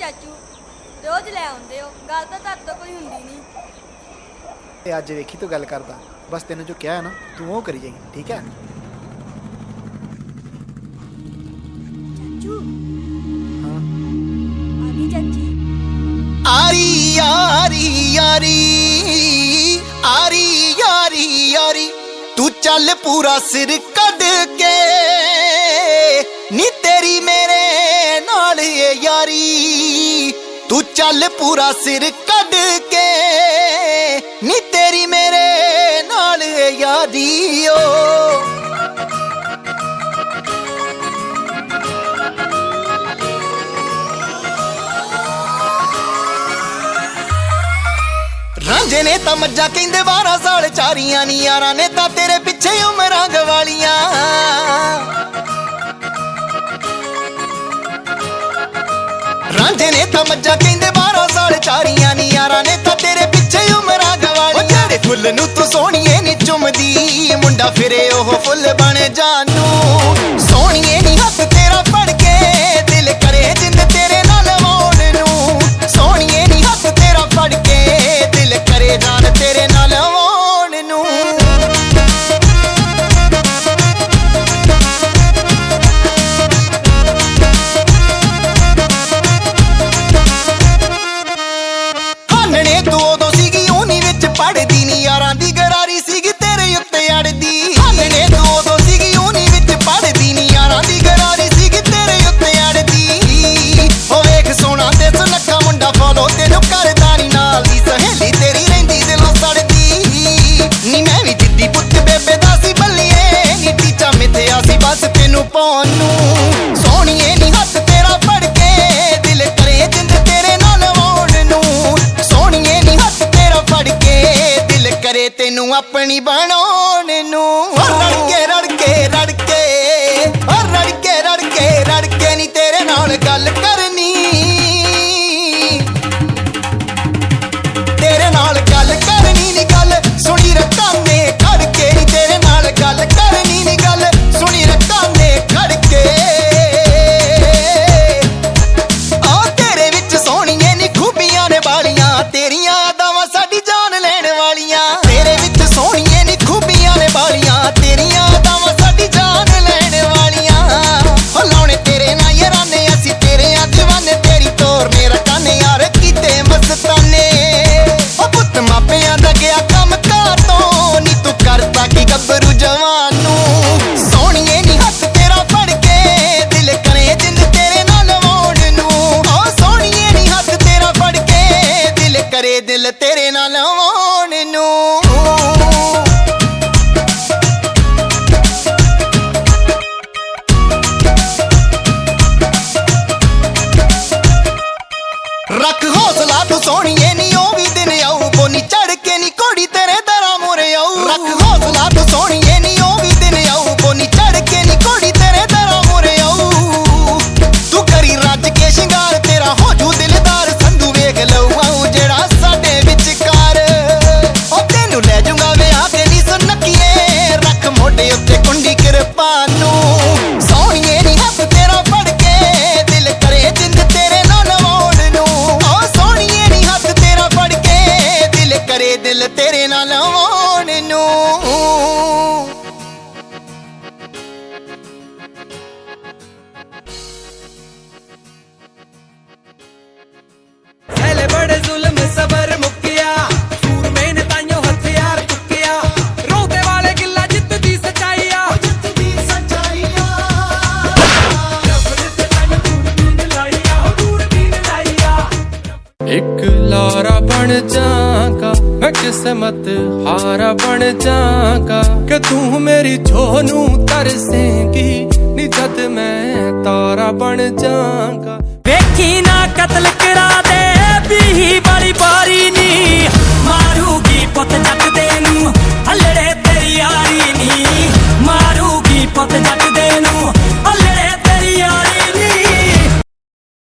ਚਾਚੂ ਰੋਜ਼ ਲੈ ਆਉਂਦੇ ਹੋ, ਗੱਲ ਤਾਂ ਤੁਹਾਡੇ ਤੋਂ ਕੋਈ ਹੁੰਦੀ ਨਹੀਂ। ਤੇ ਅੱਜ ਵੇਖੀ ਤੂੰ ਗੱਲ ਕਰਦਾ, ਬਸ ਤੈਨੂੰ ਜੋ ਕਿਹਾ ਹੈ ਨਾ ਤੂੰ ਉਹ ਕਰੀ ਜਾਈਂ, ਠੀਕ ਹੈ? ਚਾਚੂ ਹਾਂ ਆ ਗਈ ਚਾਚੀ। ਆਰੀ ਯਾਰੀ ਯਾਰੀ ਆਰੀ ਯਾਰੀ ਯਾਰੀ ਤੂੰ ਚੱਲ ਪੂਰਾ ਸਿਰ ਕੱਢ ਕੇ ਨੀ ਤੇਰੀ ਮੇਰੇ ਨਾਲ ਏ ਯਾਰੀ ਤੂੰ ਚੱਲ ਪੂਰਾ ਸਿਰ ਕੱਢ ਕੇ ਨੀ ਤੇਰੀ ਮੇਰੇ ਨਾਲ ਏ ਯਾਰੀ ਓ ਰਾਂਝੇ ਨੇ ਤਾਂ ਮੱਝਾਂ ਕਹਿੰਦੇ 12 ਸਾਲ ਚਾਰੀਆਂ ਨੀ ਯਾਰਾਂ ਨੇ ਤਾਂ ਤੇਰੇ ਪਿੱਛੇ ਉਮਰਾਂ ਗਵਾਲੀਆਂ ਰਾਂਝੇ ਨੇ ਤਾਂ ਮੱਝਾਂ ਕਹਿੰਦੇ 12 ਸਾਲ ਚਾਰੀਆਂ ਨੀ ਯਾਰਾਂ ਨੇ ਤਾਂ ਤੇਰੇ ਪਿੱਛੇ ਉਮਰਾਂ ਗਵਾਲੀਆਂ ਜਿਹੜੇ ਫੁੱਲ ਨੂੰ ਤੂੰ ਸੋਹਣੀਏ ਨੀ ਚੁੰਮਦੀ ਮੁੰਡਾ ਫਿਰੇ ਉਹ ਫੁੱਲ ਬਣ ਜਾਨੂੰ ਸੋਹਣੀਏ ਨੀ ਹੱਥ ਤੇਰਾ ਫੜ ਕੇ ਦਿਲ ਕਰੇ ਜਿੰਦ ਤੇਰੇ ਨਾਲ ਆਉਣ ਨੂੰ ਸੋਹਣੀਏ ਨੀ ਹੱਥ ਤੇਰਾ ਫੜ ਕੇ ਦਿਲ ਕਰੇ ਜਾਨ ਤੇਰੇ ਨਾਲ ਆਉਣ ਨੂੰ ਹਾਨਣੇ ਤੂੰ ਉਦੋਂ ਸੀਗੀ ਊਨੀ ਵਿੱਚ ਪੜਦੀ ਨੀ ਯਾਰਾਂ ਦੀ ਗਰਾਰੀ ਸੀਗੀ ਤੇਰੇ ਉੱਤੇ ਅੜਦੀ ਹਾਨਣੇ ਤੂੰ ਉਦੋਂ ਸੀਗੀ ਊਨੀ ਵਿੱਚ ਪੜਦੀ ਨੀ ਯਾਰਾਂ ਦੀ ਗਰਾਰੀ ਸੀਗੀ ਤੇਰੇ ਉੱਤੇ ਅੜਦੀ ਉਹ ਵੇਖ ਸੋਹਣਾ ਤੇ ਸੁਨੱਖਾ ਮੁੰਡਾ ਫੋਲੋ ਤੈਨੂੰ ਕਰਦਾ ਨੀ ਨਾਲ ਦੀ ਸਹੇਲੀ ਤੇਰੀ ਰਹਿੰਦੀ ਦਿਲੋਂ ਸੜਦੀ ਨੀ ਮੈਂ ਵੀ ਜਿੱਦੀ ਪੁੱਤ ਬੇਬੇ ਦਾ ਸੀ ਬੱਲੀਏ ਨੀ ਟੀਚਾ ਮਿੱਥਿਆ ਸੀ ਬਸ ਤੈਨੂੰ ਪਾਉਣ ਨੂੰ ਸੋਹਣੀਏ ਨੀ ਹੱਥ ਤੇਰਾ ਫੜ ਕੇ ਦਿਲ ਕਰੇ ਜਿੰਦ ਤੇਰੇ ਨਾਲ ਆਉਣ ਨੂੰ ਸੋਹਣੀਏ ਨੀ ਹੱਥ ਤੇਰਾ ਫੜ ਕੇ ਦਿਲ ਕਰੇ ਤੈਨੂੰ ਆਪਣੀ ਬਣਾਉਣ ਨੂੰ ਰੜਕੇ ਰੜਕੇ ਰੜਕੇ ਰੜਕੇ ਰੜਕੇ ਰੜਕੇ ਨੀ ਤੇਰੇ ਨਾਲ ਗੱਲ ਕਰਨੀ ਤੇਰੇ ਨਾਲ ਗੱਲ ਕਰਨੀ ਨੀ ਗੱਲ ਸੁਣੀ ਰੱਖਾਂ ਨੇ ਖੜ ਕੇ ਨੀ ਤੇਰੇ ਨਾਲ ਗੱਲ ਕਰਨੀ ਨੀ ਗੱਲ ਸੁਣੀ ਰੱਖਾਂ ਨੇ ਖੜ ਕੇ ਆ ਤੇਰੇ ਵਿੱਚ ਸੋਹਣੀਏ ਨੀ ਖੂਬੀਆਂ ਨੇ ਵਾਲੀਆਂ ਤੇਰੀਆਂ ਅਦਾਵਾਂ ਸਾਡੀ ਜਾਨ ਲੈਣ ਵਾਲੀਆਂ ਤੇਰੇ ਵਿੱਚ ਸੋਹਣੀਏ ਨੀ ਖੂਬੀਆਂ ਨੇ ਵਾਲੀਆਂ ਤੇਰੀਆਂ ਅਦਾਵਾਂ ਸਾਡੀ ਜਾਨ ਲੈਣ ਵਾਲੀਆਂ ਹੋ ਲਾਉਣੇ ਤੇਰੇ ਨਾਲ ਯਾਰਾਨੇ ਅਸੀਂ ਤੇਰੇ ਆ دیਵਾਨੇ ਤੇਰੀ ਤੋਰ ਨੇ ਰਕਾਨੇ ਯਾਰ ਕੀਤੇ ਮਸਤਾਨੇ ਉਹ ਪੁੱਤ ਮਾਪਿਆਂ ਦਾ ਗਿਆ ਕੰਮ ਕਾਰ ਤੋਂ ਨੀ ਤੂੰ ਕਰਦਾ ਕੀ ਗੱਭਰੂ ਜਵਾਨ ਨੂੰ ਸੋਹਣੀਏ ਨੀ ਹੱਥ ਤੇਰਾ ਫੜ ਕੇ ਦਿਲ ਕਰੇ ਜਿੰਦ ਤੇਰੇ ਨਾਲ ਆਉਣ ਨੂੰ ਉਹ ਸੋਹਣੀਏ ਨੀ ਹੱਥ ਤੇਰਾ ਫੜ ਕੇ ਦਿਲ ਕਰੇ ਦਿਲ ਤੇਰੇ ਨਾਲ ਆਉਣ ਨੂੰ ਰੱਖ ਹੌਸਲਾ ਤੂੰ ਸੋਹਣੀਏ ਨੀ ਉਹ ਵੀ ਦਿਨ ਆਊ ਬੋਨੀ ਚੜ ਕੇ ਨੀ ਘੋੜੀ ਤੇਰੇ ਦਰਾਂ ਮੋਰੇ ਆਊ ਰੱਖ ਹੌਸਲਾ ਤੂੰ ਸੋਹਣੀਏ ਨੀ ਉਹ ਵੀ ਦਿਨ ਆਊ ਬੋਨੀ ਚੜ ਕੇ ਨੀ ਘੋੜੀ ਤੇਰੇ ਦਰਾਂ ਮੋਰੇ ਆਊ ਤੂੰ ਕਰੀ ਰੱਜ ਕੇ ਸ਼ਿੰਗਾਰ ਤੇਰਾ ਹੋ ਜੂ ਦਿਲਦਾਰ ਸੰਧੂ ਵੇਖ ਲਊ ਆਊ ਜਿਹੜਾ ਸਾਡੇ ਵਿਚਕਾਰ ਉਹ ਤੈਨੂੰ ਲੈ ਜੂੰਗਾ ਵਿਆਹ ਕੇ ਨੀ ਸੁਨੱਕੀਏ ਰੱਖ ਮੋਢੇ ਉੱਤੇ ਕੁੰਡੀ ਕਿਰਪਾਨ ਨੂੰ ਸੋਹਣੀਏ ਨੀ ਹੱਥ ਤੇਰਾ ਫੜ ਕੇ ਦਿਲ ਕਰੇ ਜਿੰਦ ਤੇਰੇ ਨਾਲ ਆਉਣ ਨੂੰ ਉਹ ਸੋਹਣੀਏ ਨੀ ਹੱਥ ਤੇਰਾ ਫੜ ਕੇ ਦਿਲ ਕਰੇ ਦਿਲ ਤੇਰੇ ਨਾਲ ਆਉਣ ਨੂੰ ਸਹਿਲੇ ਬੜੇ ਜ਼ੁਲਮ ਸਬਰ ਮੁੱਕਿਆ ਸੂਰਮੇ ਨੇ ਤਾਈਓ ਹਥਿਆਰ ਚੁੱਕਿਆ ਰੋਤੇ ਵਾਲੇ ਗਿੱਲਾ ਜਿੱਤ ਦੀ ਸਚਾਈਆ ਜਿੱਤ ਦੀ ਸਚਾਈਆ ਜਬਰ ਤੇ ਤਾਈਓ ਦੂਰਬੀਨ ਲਾਈਆ ਦੂਰਬੀਨ ਲਾਈਆ ਇੱਕ ਲਾਰਾ ਬਣ ਜਾਗਾ ਮੈਂ ਕਿਸਮਤ ਹਾਰਾ ਬਣ ਜਾਗਾ ਕਿ ਤੂੰ ਮੇਰੀ ਛੋ ਨੂੰ ਤਰਸੇਂਗੀ ਨੀ ਜਦ ਮੈਂ ਤਾਰਾ ਬਣ ਜਾਗਾ ਵੇਖੀ ਨਾ ਕਤਲ ਕਰਾ ਦੇ